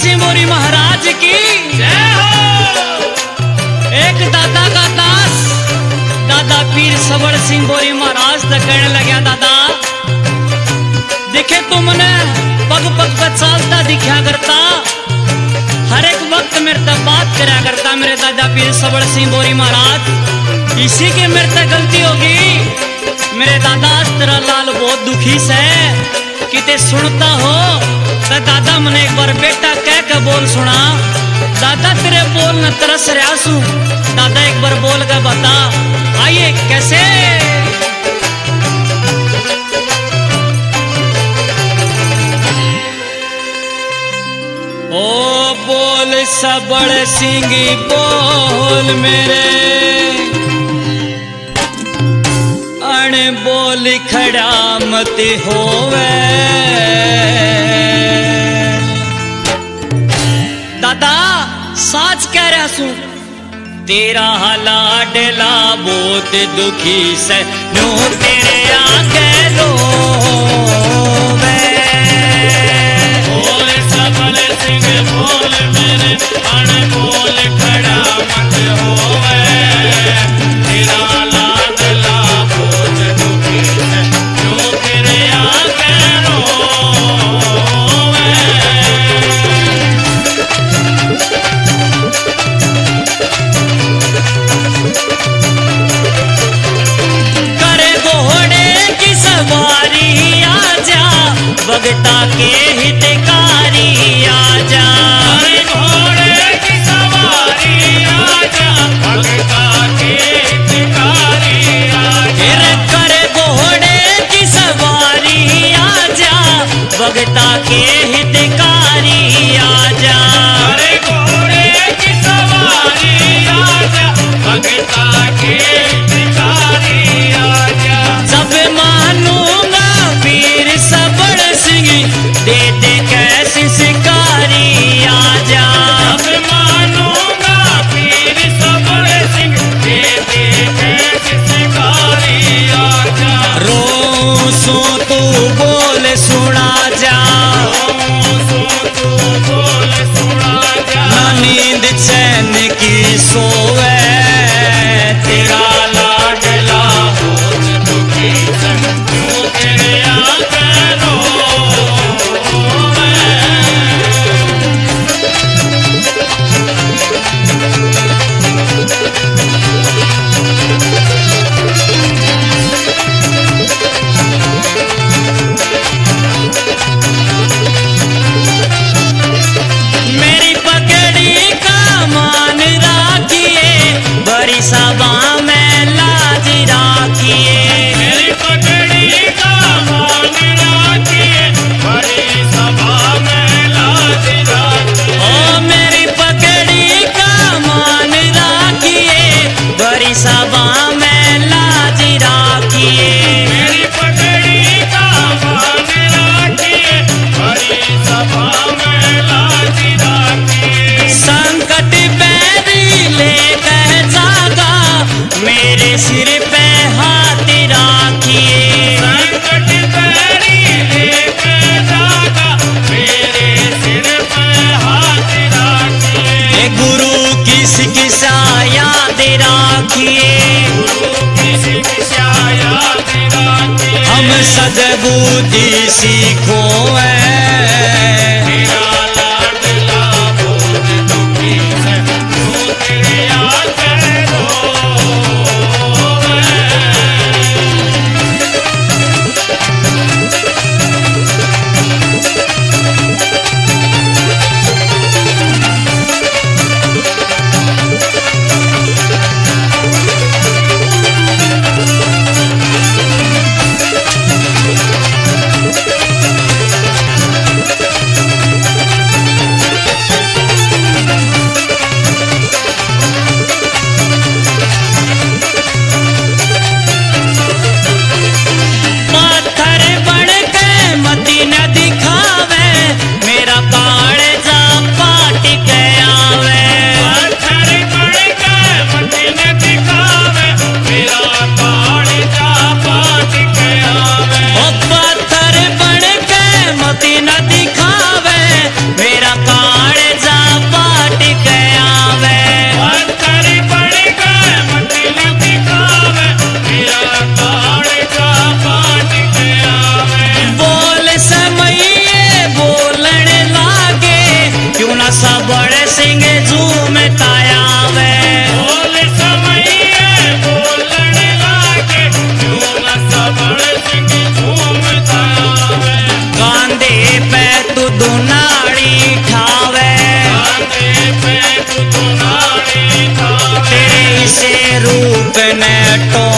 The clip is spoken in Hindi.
सिंह महाराज की जय हो। एक दादा का दास दादा पीर सबड़ सिंह बोरी महाराज तक कहने लगा, दादा दिखे तुमने पग पग पर चालता दिखा करता, हर एक वक्त मेरे तक बात करा करता मेरे दादा पीर सबड़ सिंह बोरी महाराज। इसी की मेरे तक गलती होगी। मेरे दादा तेरा लाल बहुत दुखी से किते सुनता हो तो दादा मने एक बार बेटा कह के बोल सुना। दादा तेरे बोल न तरस रहा सू, दादा एक बार बोल के बता। आइए कैसे ओ बोल सबड़ सिंह बोल मेरे अण बोल खड़ा मत होवे। दादा साच कह रहा सू, तेरा लाडला बहुत दुखी से नो तेरे आगे रोवे। बोल सबड़ सिंह बोल मेरे अण बोल खड़ा मत होवे। तेरा लाडला बहुत दुखी है जो तेरे आगे रोवे। करे घोड़े की सवारी आजा, बगटा के हितकारी आजा। अरे घोड़े की सवारी आजा, भगता के हितकारी आजा। करे घोड़े की सवारी आजा, बगटा के हितकारी आजा। अरे घोड़े की सवारी आजा, भगता के हितकारी आजा। सब मानूंगा वीर सबड़ सिंह, दे दे कैसी शिकारी आजा। अब मानूंगा पीर सबड़ सिंह, दे दे कैसे शिकारी आजा। रोसो तू बोल सुना जा, सो तू बोल सुना जा। ना नींद चैन की सोवे। तेरा लाडला बहुत दुखी है जो तेरे आगे रोवे। मेरी पगड़ी का मान राखिए, बड़ी सभा में लाज राखिए। मेरी पगड़ी का मान राखिए, बड़ी सभा में लाज राखिए। ओ मेरी पगड़ी का मान राखिए, बड़ी सभा में लाज राखिए। मेरी पगड़ी का मान राखिए, बड़ी सभा में लाज राखिए। संकट बैरी लेकर जागा, मेरे सिर पे हाथ राखिए। संकट बैरी लेके जागा, मेरे सिर पे हाथ राखिए। गुरु की शिक्षा याद राखिए, गुरु की शिक्षा याद राखिए। हम सद्बुद्धि सीखो तेरा लाडला बहुत दुखी है जो तेरे आगे रोवे। ने टो